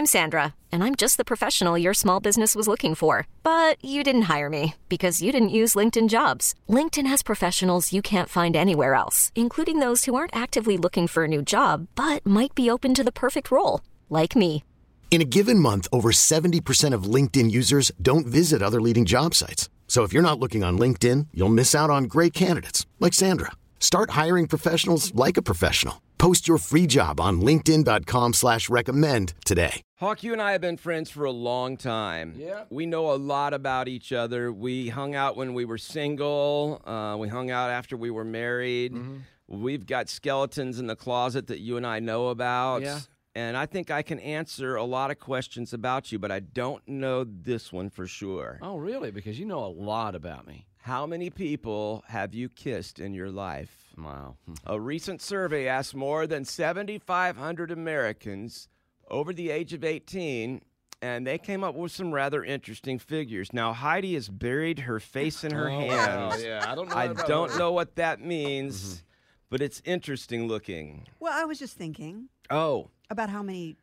I'm Sandra, and I'm just the professional your small business was looking for. But you didn't hire me because you didn't use LinkedIn Jobs. LinkedIn has professionals you can't find anywhere else, including those who aren't actively looking for a new job, but might be open to the perfect role, like me. In a given month, over 70% of LinkedIn users don't visit other leading job sites. So if you're not looking on LinkedIn, you'll miss out on great candidates like Sandra. Start hiring professionals like a professional. Post your free job on linkedin.com/recommend today. Hawk, you and I have been friends for a long time. Yeah. We know a lot about each other. We hung out when we were single. We hung out after we were married. Mm-hmm. We've got skeletons in the closet that you and I know about. Yeah. And I think I can answer a lot of questions about you, but I don't know this one for sure. Oh, really? Because you know a lot about me. How many people have you kissed in your life? Wow. A recent survey asked more than 7,500 Americans over the age of 18, and they came up with some rather interesting figures. Now, Heidi has buried her face in her hands. Oh, yeah. I don't know. I don't know what that means, but it's interesting looking. Well, I was just thinking Oh, about how many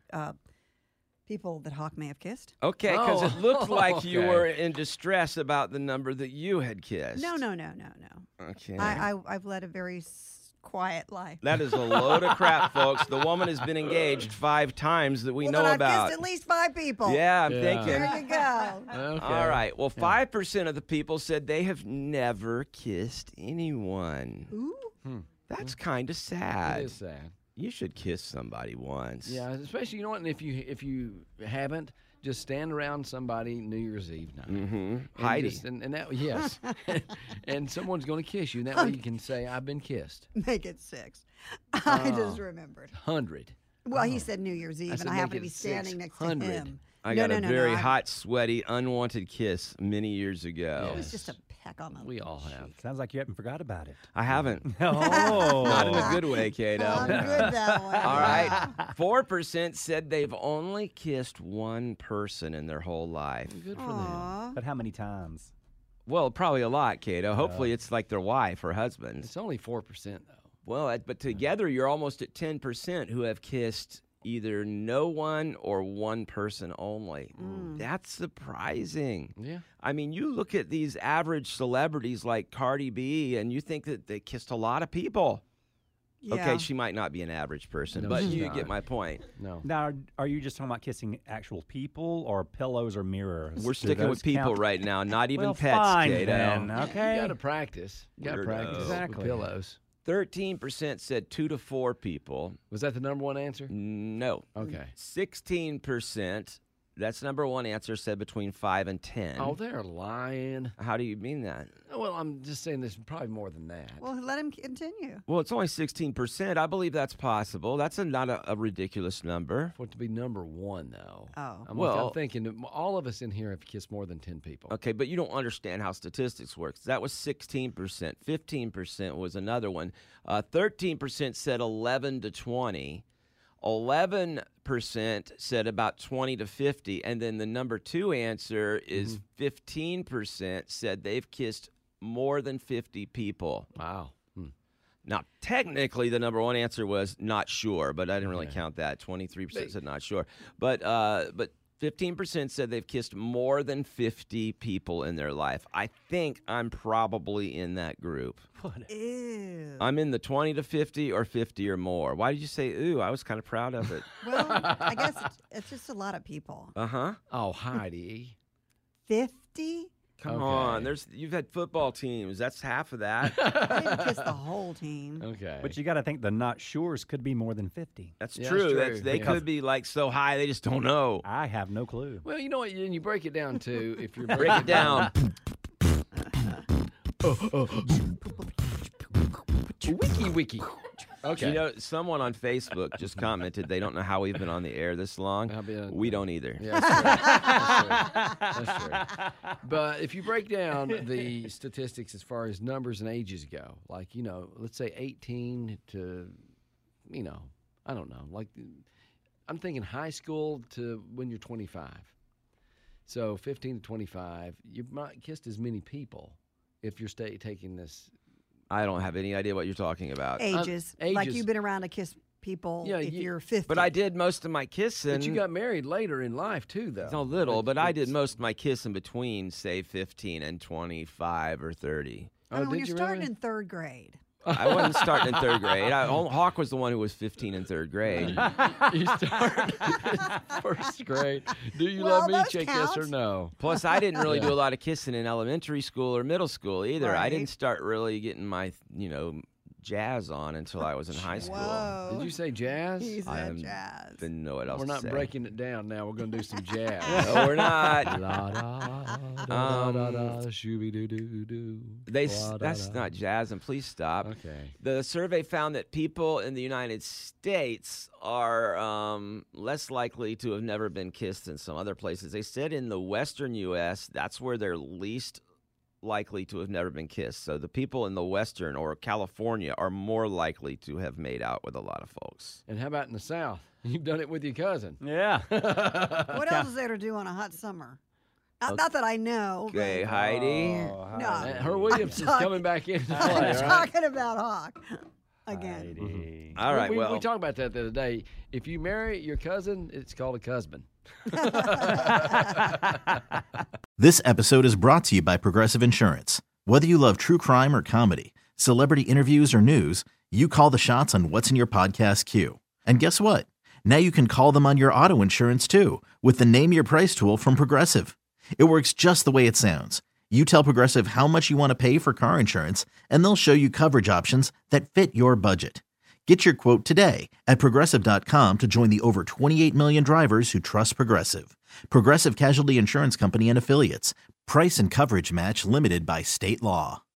people that Hawk may have kissed. okay, because it looked like you okay. were in distress about the number that you had kissed. No. Okay. I've led a very quiet life. That is a load of crap, folks. The woman has been engaged 5 times that we well, know then about. I've kissed at least 5 people. Yeah, I'm Yeah. thinking. There you go. Okay. All right. Well, 5% of the people said they have never kissed anyone. Ooh. That's kind of It sad. is sad. You should kiss somebody once. Yeah, especially, you know what, and if you haven't, just stand around somebody New Year's Eve night. Mm-hmm. And Heidi. and that, yes. And someone's going to kiss you, and that way you can say, I've been kissed. Make it 6. I just remembered. 100. Well, he said New Year's Eve, said and I make happen to it be standing next to 600. him. I No, got a no, very I- hot, sweaty, unwanted kiss many years ago. It was just a peck on the We all have. Sounds like you haven't forgot about it. I haven't. Oh. Not in a good way, Kato. I'm good that way. All right. 4% said they've only kissed one person in their whole life. Good for them. Aw. But how many times? Well, probably a lot, Kato. Hopefully it's like their wife or husband. It's only 4%, though. Well, but together you're almost at 10% who have kissed either no one or one person only. That's surprising. Yeah. I mean, you look at these average celebrities like Cardi B, and you think that they kissed a lot of people. Yeah. Okay, she might not be an average person, No, but she's you not. get my point. No. Now, are you just talking about kissing actual people or pillows or mirrors? We're Do sticking with those people count? right now, not even Well, pets, fine Kato. then, okay. You got to practice. You got to Weirdo. practice Exactly. with pillows. 13% said 2 to 4 people. Was that the number one answer? No. Okay. 16%, that's number one answer, said between 5 and 10. Oh, they're lying. How do you mean that? Well, I'm just saying there's probably more than that. Well, let him continue. Well, it's only 16%. I believe that's possible. That's not a ridiculous number. For it to be number one, though. Oh. I'm thinking that all of us in here have kissed more than 10 people. Okay, but you don't understand how statistics works. That was 16%. 15% was another one. 13% said 11 to 20. 11% said about 20 to 50. And then the number 2 answer is 15% said they've kissed more than 50 people. Wow. Now, technically, the number 1 answer was not sure, but I didn't really count that. 23% said not sure. But 15% said they've kissed more than 50 people in their life. I think I'm probably in that group. Ew. I'm in the 20 to 50 or 50 or more. Why did you say, ooh? I was kind of proud of it. Well, I guess it's just a lot of people. Uh-huh. Oh, Heidi. 50? Come Okay. on. You've had football teams. That's half of that. I didn't kiss the whole team. Okay. But you got to think the not sures could be more than 50. That's Yeah, true. that's true. They Yeah. could be like so high they just don't know. I have no clue. Well, you know what? You break it down to if you're Break it down. wiki. Okay. You know, someone on Facebook just commented they don't know how we've been on the air this long. We don't either. Yeah, that's true. That's true. But if you break down the statistics as far as numbers and ages go, like, let's say 18 to, I don't know, like I'm thinking high school to when you're 25. So 15 to 25, you might kissed as many people if you're taking this. I don't have any idea what you're talking about. Ages. Like ages. you've been around to kiss people Yeah, if you- you're 50. But I did most of my kissing. But you got married later in life too, though. a little, but I did most of my kissing between, say, 15 and 25 or 30. I mean, Oh, when did you're you starting really? in third grade. I wasn't starting in third grade. Hawk was the one who was 15 in third grade. You started first grade. Do you Well, love me? those Check yes or count. no. Plus, I didn't really do a lot of kissing in elementary school or middle school either. I Right. didn't start really getting my, jazz on until I was in high school. Whoa. Did you say jazz? He said I jazz. didn't know what else We're to not say. breaking it down now. We're going to do some jazz. No, we're not. La da da da da shooby doo doo doo. That's not jazz, and please stop. Okay. The survey found that people in the United States are less likely to have never been kissed than some other places. They said in the western U.S., that's where they're least likely to have never been kissed. So the people in the western or California are more likely to have made out with a lot of folks. And how about in the South? You've done it with your cousin. Yeah. What else is there to do on a hot summer? Not that I know. Okay, but- Heidi. No. Her Williams is coming back into play, I'm right? talking about Hawk again. Heidi. All right, we well, talked about that the other day. If you marry your cousin, it's called a cusband. This episode is brought to you by Progressive Insurance. Whether you love true crime or comedy, celebrity interviews or news, you call the shots on what's in your podcast queue. And guess what? Now you can call them on your auto insurance too with the Name Your Price tool from Progressive. It works just the way it sounds. You tell Progressive how much you want to pay for car insurance, and they'll show you coverage options that fit your budget. Get your quote today at Progressive.com to join the over 28 million drivers who trust Progressive. Progressive Casualty Insurance Company and Affiliates. Price and coverage match limited by state law.